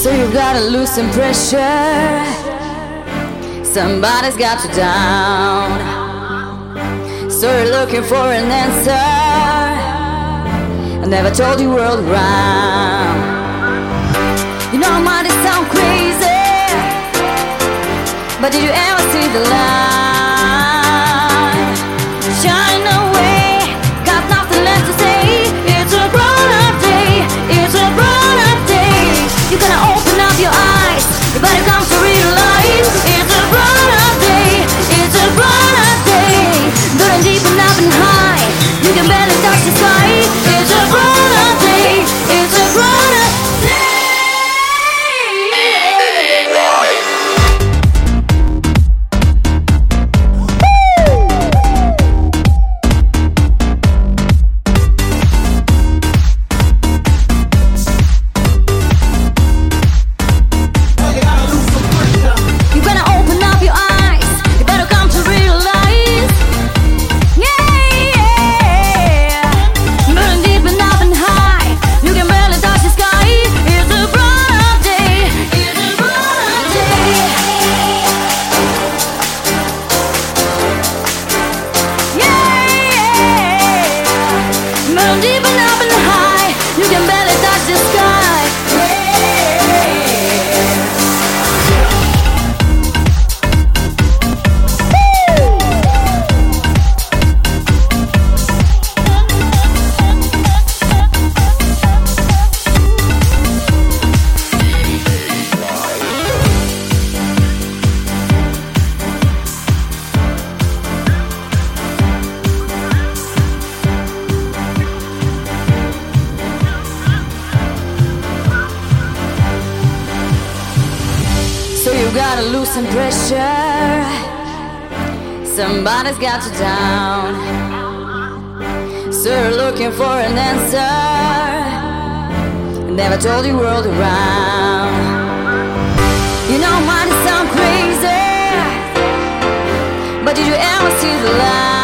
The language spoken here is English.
So you gotta loosen pressure. Somebody's got you down. So you're looking for an answer. I never told you world around. You know I might sound crazy, but did you ever see the light? Shine away, got nothing left to say. It's a grown-up day, it's a grown-up day. You gotta open up your eyes, you better come to realize. It's a grown-up day, it's a grown-up day. Burning deep and up and high, you can barely touch the sky. It's a grown-up day, it's a grown-up day. Deep and up and high, you can barely touch the sky. So you gotta loosen pressure. Somebody's got you down. So you're looking for an answer. Never told you world around. You know, might sound crazy, but did you ever see the light?